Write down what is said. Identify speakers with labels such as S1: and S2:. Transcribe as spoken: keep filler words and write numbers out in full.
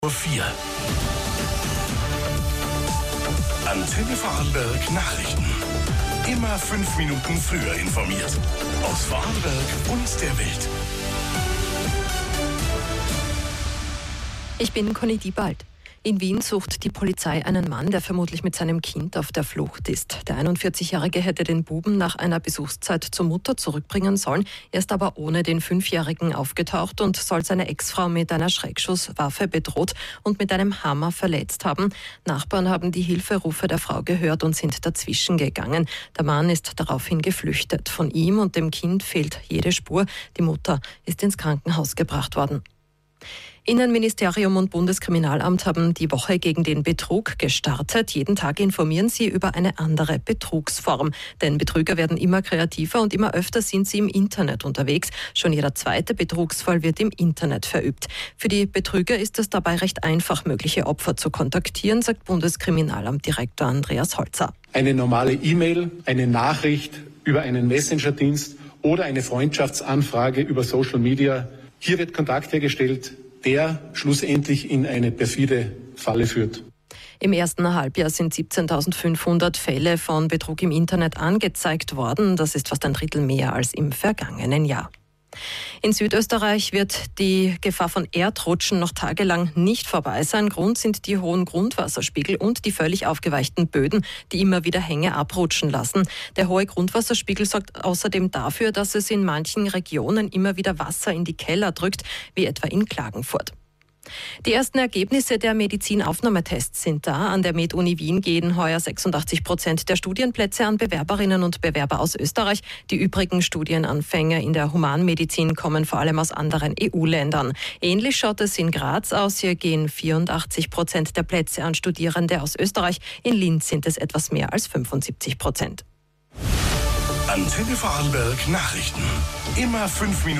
S1: vier. Antenne Vorarlberg Nachrichten. Immer fünf Minuten früher informiert. Aus Vorarlberg und der Welt.
S2: Ich bin Conny Diebald. In Wien sucht die Polizei einen Mann, der vermutlich mit seinem Kind auf der Flucht ist. Der einundvierzigjährige hätte den Buben nach einer Besuchszeit zur Mutter zurückbringen sollen. Er ist aber ohne den Fünfjährigen aufgetaucht und soll seine Ex-Frau mit einer Schreckschusswaffe bedroht und mit einem Hammer verletzt haben. Nachbarn haben die Hilferufe der Frau gehört und sind dazwischen gegangen. Der Mann ist daraufhin geflüchtet. Von ihm und dem Kind fehlt jede Spur. Die Mutter ist ins Krankenhaus gebracht worden. Innenministerium und Bundeskriminalamt haben die Woche gegen den Betrug gestartet. Jeden Tag informieren sie über eine andere Betrugsform. Denn Betrüger werden immer kreativer und immer öfter sind sie im Internet unterwegs. Schon jeder zweite Betrugsfall wird im Internet verübt. Für die Betrüger ist es dabei recht einfach, mögliche Opfer zu kontaktieren, sagt Bundeskriminalamtdirektor Andreas Holzer.
S3: Eine normale E-Mail, eine Nachricht über einen Messenger-Dienst oder eine Freundschaftsanfrage über Social Media. Hier wird Kontakt hergestellt, der schlussendlich in eine perfide Falle führt.
S2: Im ersten Halbjahr sind siebzehntausendfünfhundert Fälle von Betrug im Internet angezeigt worden. Das ist fast ein Drittel mehr als im vergangenen Jahr. In Südösterreich wird die Gefahr von Erdrutschen noch tagelang nicht vorbei sein. Grund sind die hohen Grundwasserspiegel und die völlig aufgeweichten Böden, die immer wieder Hänge abrutschen lassen. Der hohe Grundwasserspiegel sorgt außerdem dafür, dass es in manchen Regionen immer wieder Wasser in die Keller drückt, wie etwa in Klagenfurt. Die ersten Ergebnisse der Medizinaufnahmetests sind da. An der Med-Uni Wien gehen heuer sechsundachtzig Prozent der Studienplätze an Bewerberinnen und Bewerber aus Österreich. Die übrigen Studienanfänger in der Humanmedizin kommen vor allem aus anderen E U-Ländern. Ähnlich schaut es in Graz aus. Hier gehen vierundachtzig Prozent der Plätze an Studierende aus Österreich. In Linz sind es etwas mehr als fünfundsiebzig Prozent.
S1: Antenne Vorarlberg Nachrichten. Immer fünf Minuten.